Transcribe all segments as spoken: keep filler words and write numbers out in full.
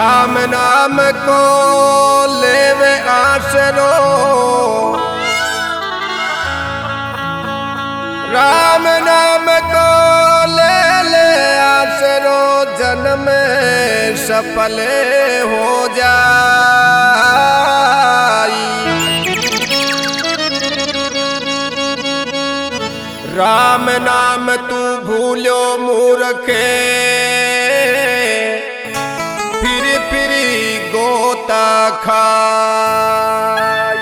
राम नाम को लेवे आसरो, राम नाम को ले ले आसरो, जन्म सफल हो जाई। राम नाम तू भूलो मूर्खे, फिर फिर गोता खाई।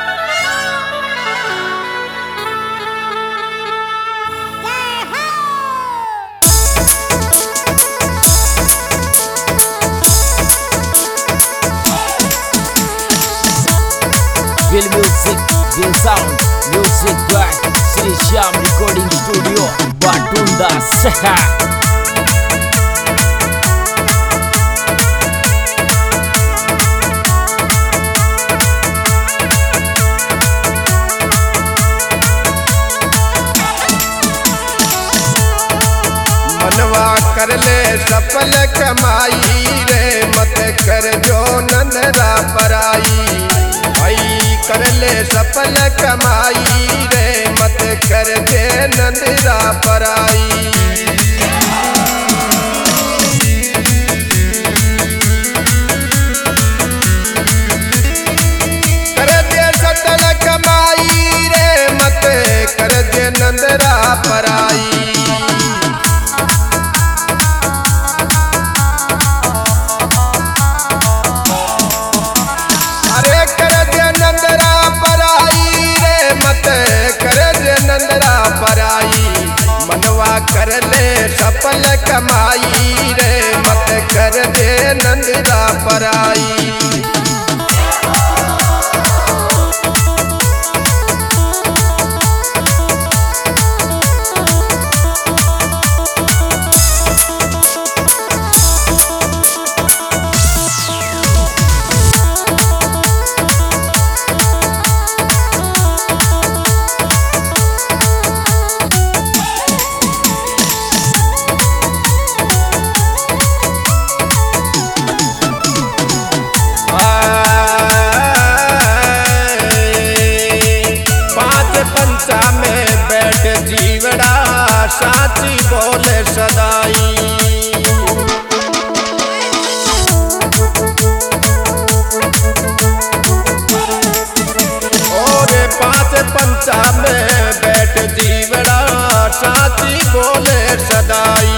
Real music, real sound, music by Sri Shyam Recording Studio, Batunda, Seha. मनवा कर ले सफल कमाई रे, मत कर जो नंदरा पराई। भाई कर ले सफल कमाई रे, मत कर दे नंदरा पराई। कर दे सफल कमाई रे, मत कर दे नंदरा पराई। मनवा कर ले सफल कमाई रे, मत कर दे नंदरा पराई। में बैठ जीवड़ा साची बोले सदाई। और पांच पंचा में बैठ जीवड़ा साची बोले सदाई।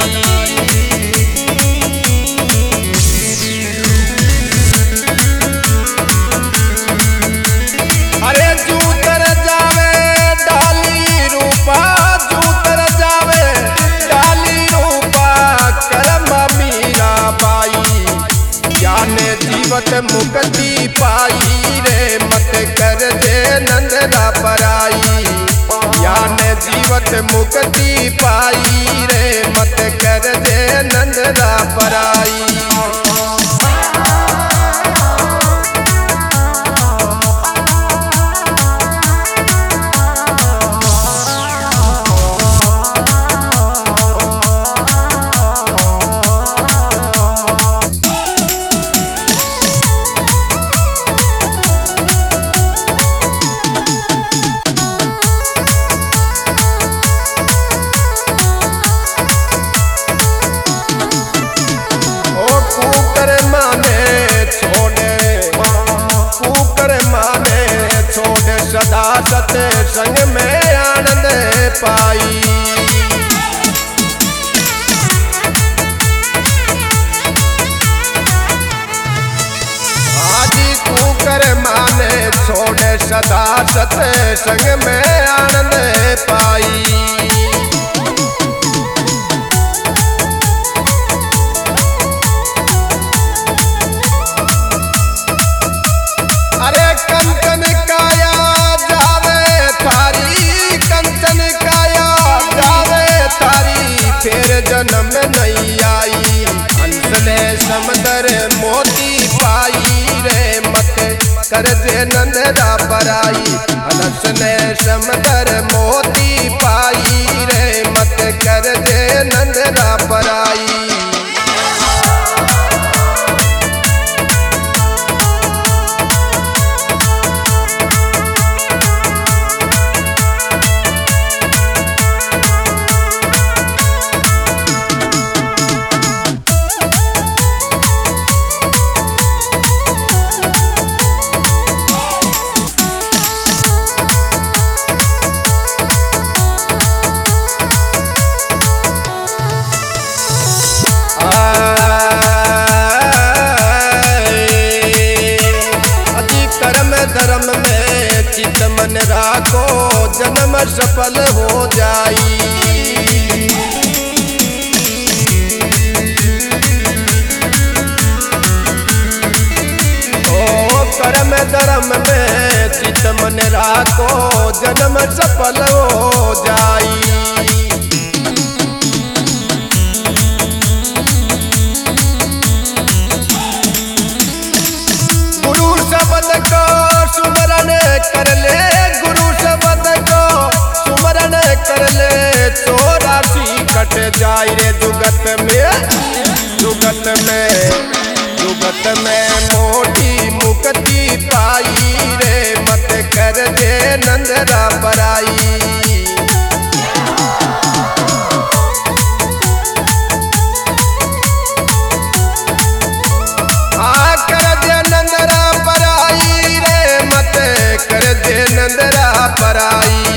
अरे जू तर जावे डाली रूपा, जू तर जावे डाली रूपा, करम मीरा बाई। जाने जीवत मुक्ति पाई रे, मत कर दे नंदरा पराई। जाने जीवत मुक्ति पाई रे, मत कर दे नंदरा पराई। कुकर माने छोड़े, कुकर माने छोड़े, सदा सत संग में आनंद पाई। आजी कुकर माने छोड़े, सदा सत संग में आनंद पाई। कंचन काया जावे थारी, कंचन काया जावे थारी, फिर जन्म नहीं आई। हंस ने समंदर मोती पाई रे, मत कर दे नंदरा पराई। हंस ने समंदर मोती पाई रे, मत कर दे नंदरा पराई। जन्म सफल हो जाई। ओ कर्म धर्म में चित मन राखो जन्म सफल हो जाई। शब्द को सुमरण कर ले, गुरु शब्द को सुमरण कर ले, चौरासी कट जाए रे जुगत में, जुगत में, जुगत में मोटी मुक्ति पाई रे, मत कर दे नंदरा पराई। नंदरा पराई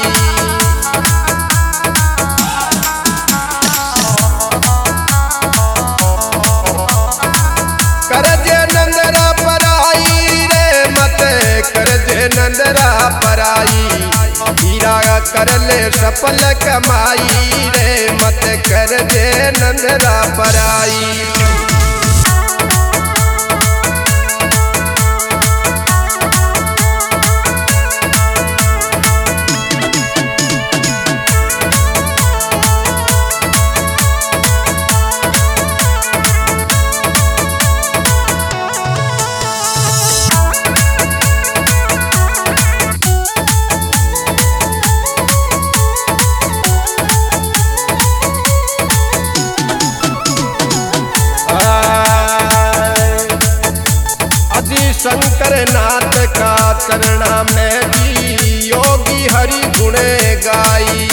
कर जे नंदरा पराई रे, मत कर जे नंदरा पराई। हीरा कर ले सफल कमाई रे, मत कर जे नंदरा पराई। शंकर नाथ का चरणा में भी योगी हरि गुण गाई।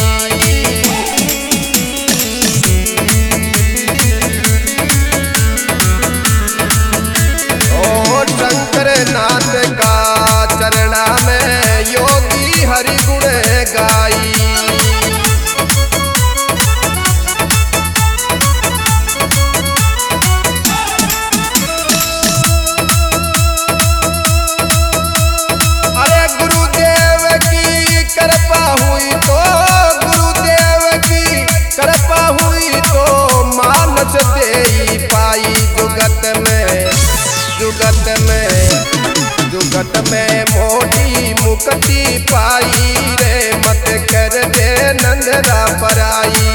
ओ शंकर नाथ का चरणा में योगी हरि गुण गाई। कृपा हुई तो गुरुदेव की कृपा हुई तो मानस दे पाई जुगत में, जुगत में, जुगत में मोटी मुक्ति पाई रे, मत कर दे नंदरा पराई।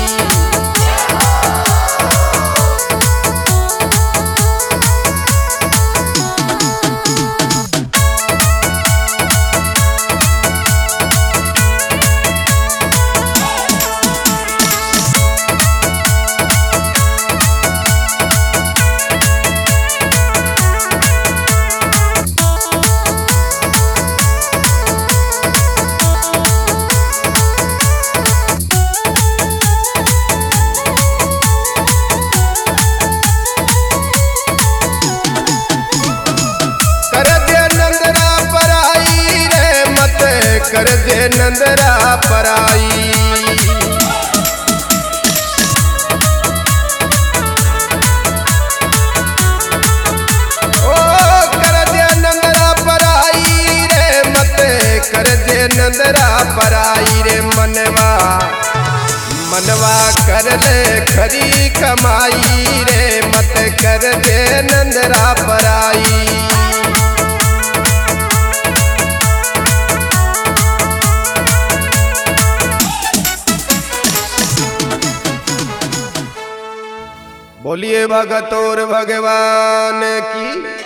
कर दे नंदरा पराई। ओ कर दे नंदरा पराई रे, मत कर दे नंदरा पराई रे। मनवा मनवा कर ले खरी कमाई रे, मत कर दे नंदरा पराई। बोलिए भगत और भगवान की।